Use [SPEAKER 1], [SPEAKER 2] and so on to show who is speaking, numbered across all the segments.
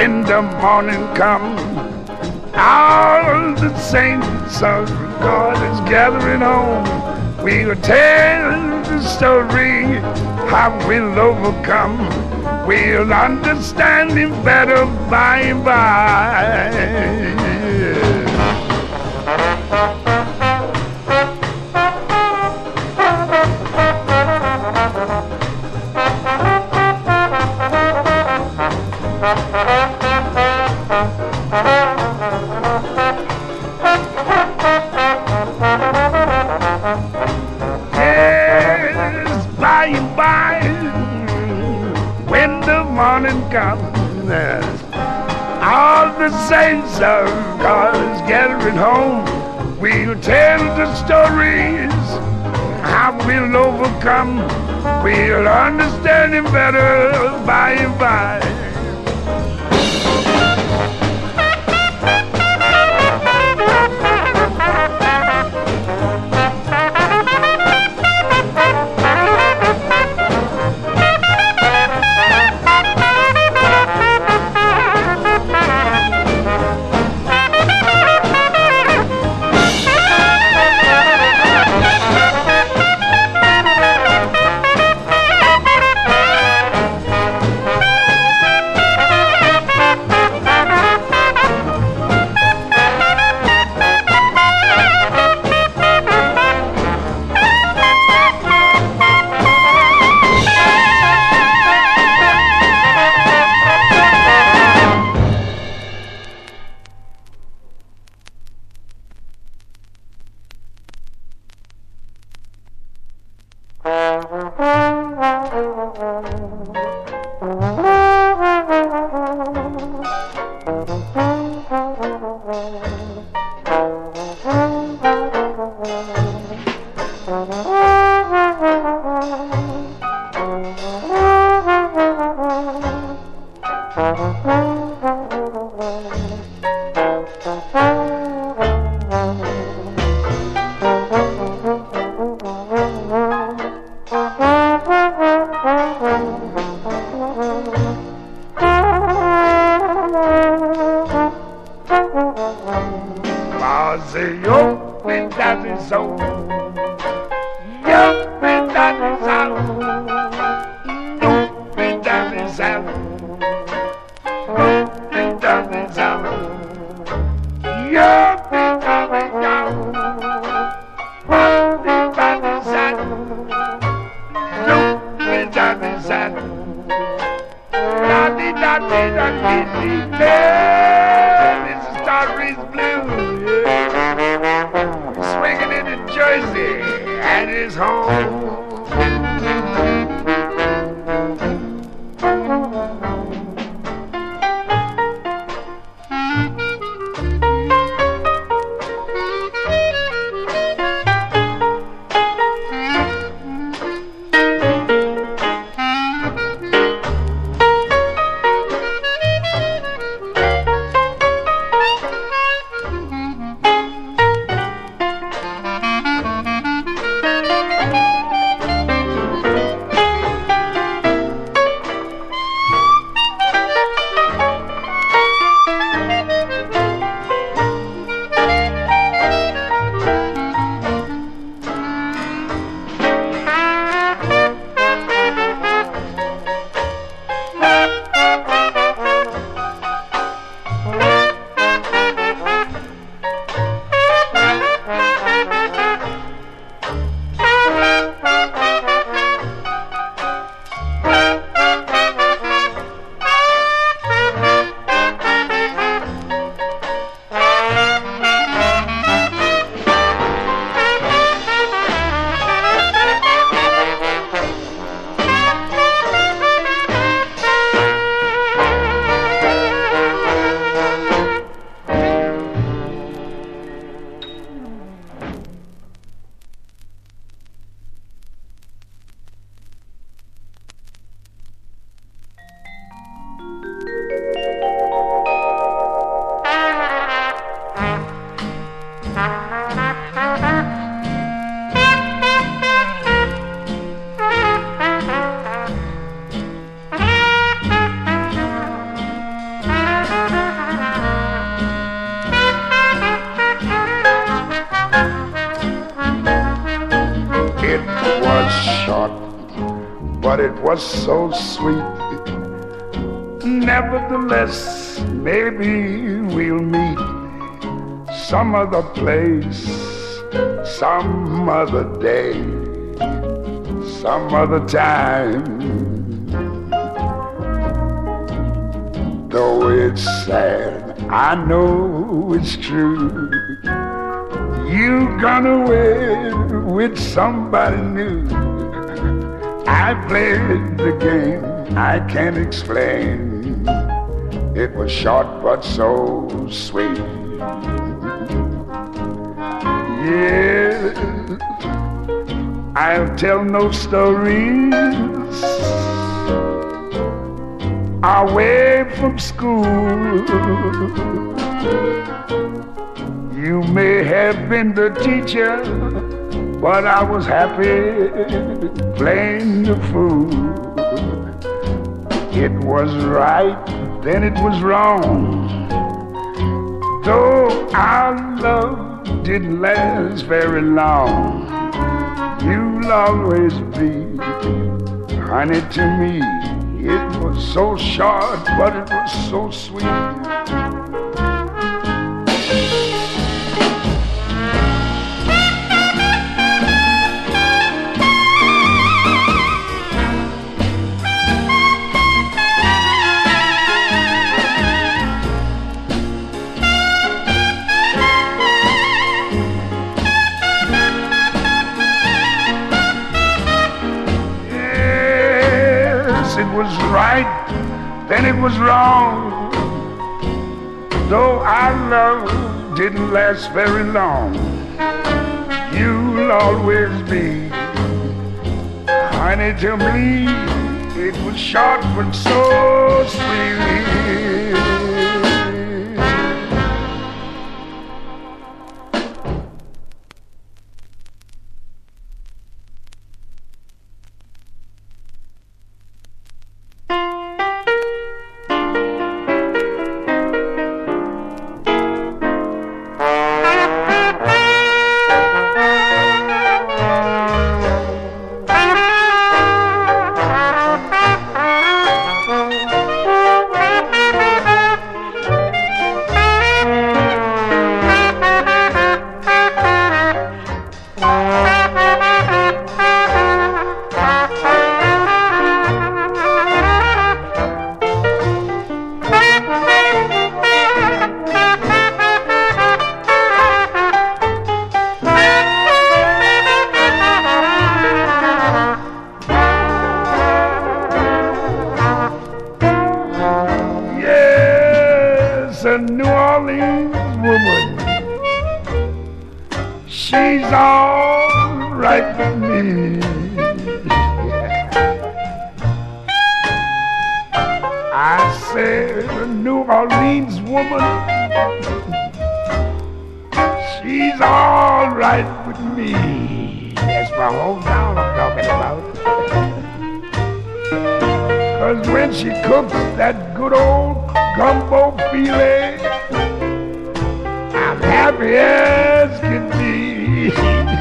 [SPEAKER 1] when the morning comes. All the saints of God is gathering home. We'll tell the story how we'll overcome. We'll understand him better by and by. Yes, by and by, when the morning comes, all the saints of God is gathering home. We'll tell the stories how we'll overcome. We'll understand him better by and by. but it was so sweet. Nevertheless, maybe we'll meet some other place, some other day, some other time. Though it's sad, I know it's true. You gone away with somebody new. I played the game I can't explain. It was short but so sweet. Yes, I'll tell no stories away from school. You may have been the teacher, but I was happy playing the fool. It was right, then it was wrong. Though our love didn't last very long, you'll always be honey to me. It was so short, but it was so sweet. It was right, then it was wrong. Though our love didn't last very long, you'll always be honey to me. It was short but so sweet. A New Orleans woman, she's all right with me. I said a New Orleans woman, she's all right with me. That's my hometown I'm talking about. 'Cause when she cooks that good old gumbo filet, I'm happy as can be.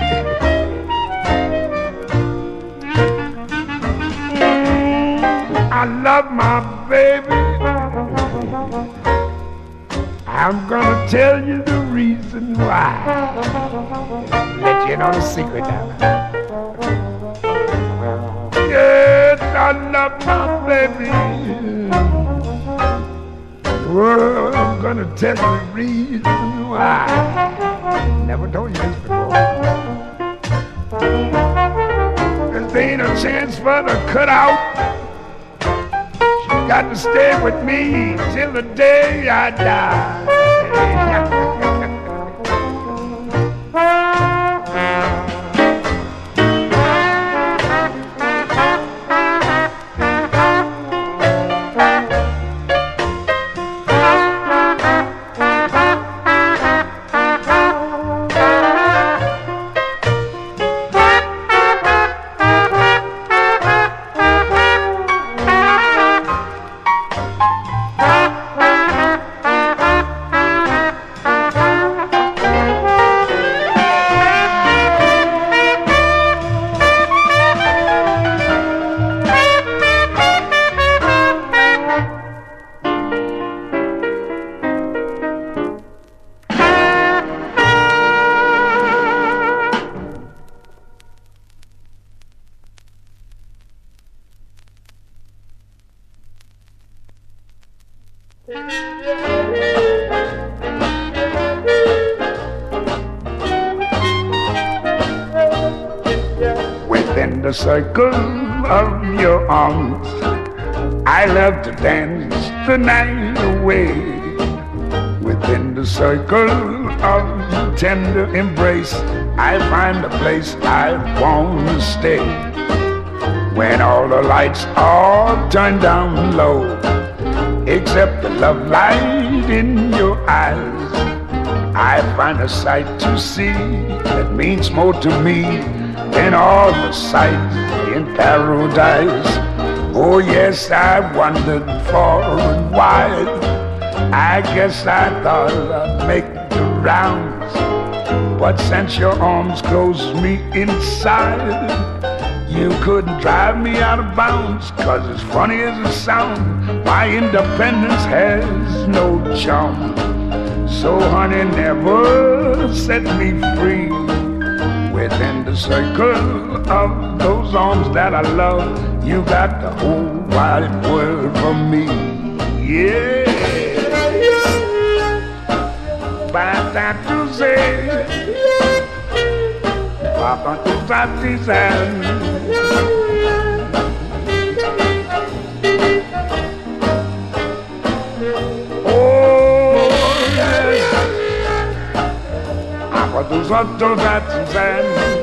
[SPEAKER 1] I love my baby. I'm gonna tell you the reason why. Let you know the secret now. Yes, I love my baby. Well, I'm gonna tell you the reason why. Never told you this before. 'Cause there ain't a chance for her to cut out. She's got to stay with me till the day I die. the circle of your arms. I love to dance the night away. Within the circle of tender embrace, I find a place I want to stay. When all the lights are turned down low, except the love light in your eyes, I find a sight to see that means more to me than all the sights in paradise. Oh yes, I wandered far and wide. I guess I thought I'd make the rounds, but since your arms closed me inside, you couldn't drive me out of bounds. 'Cause as funny as it sounds, my independence has no charm. So honey, never set me free. Within the circle of those arms that I love, you got the whole wide world for me. Yeah. Basta tu say, Papa tu partizan. Dos otros datos and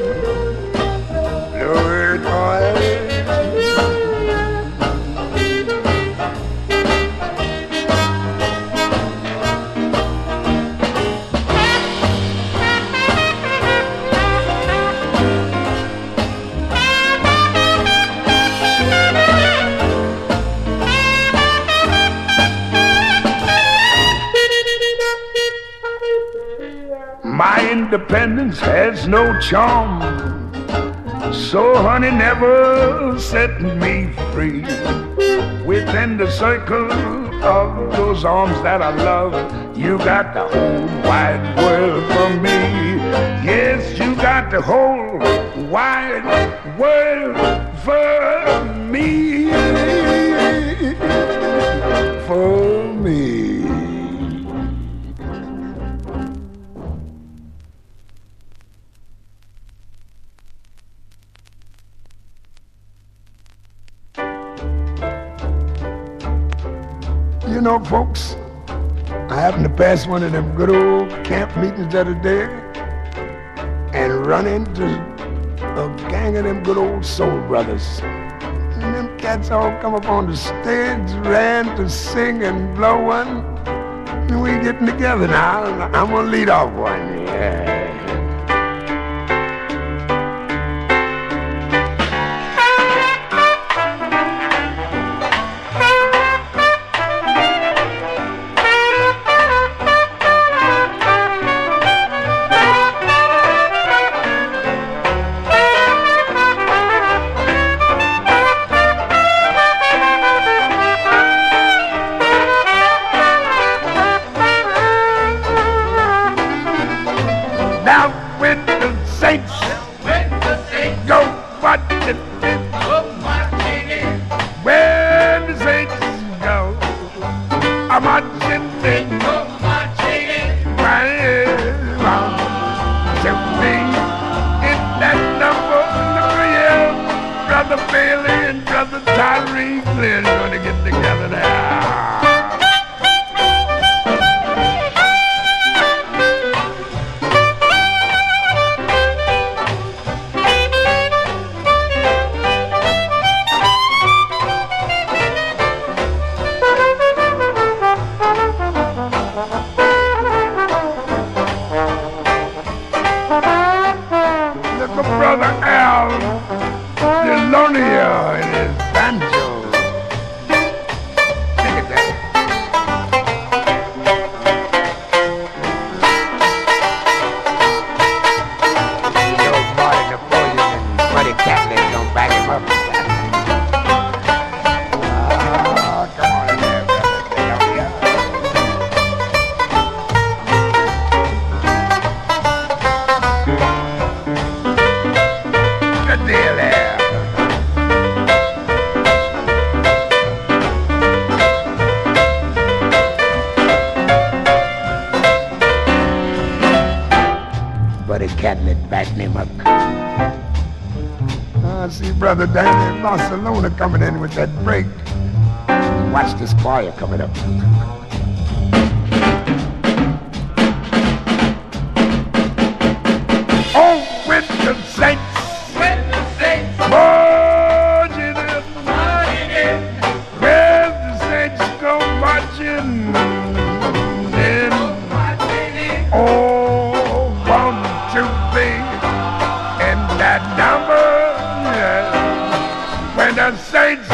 [SPEAKER 1] Lord boy. My independence has no charm, so honey, never set me free. Within the circle of those arms that I love, you got the whole wide world for me. Yes, you got the whole wide world for me. For me. You know, folks, I happened to pass one of them good old camp meetings the other day and run into a gang of them good old soul brothers. And them cats all come up on the stage, ran to sing and blow one. And we getting together now. I'm gonna lead off one. Yeah. Now when the saints go marching in, when the saints go marching in, round to me in that number, yeah, Brother Bailey and Brother Tyree Glenn gonna get together now. Brother Al Delonia and his banjo. Look at that. Yo, Marty Napoleon and Buddy Catlin gonna back him up. Oh, come on in there, brother. Good deal there. Buddy Catlin backing him up. I see Brother Danny in Barcelona coming in with that break. Watch this choir coming up. Oh, with the saints, marching in, where the saints go marching in. Oh, 1, 2, 3, and that number, yeah. When the saints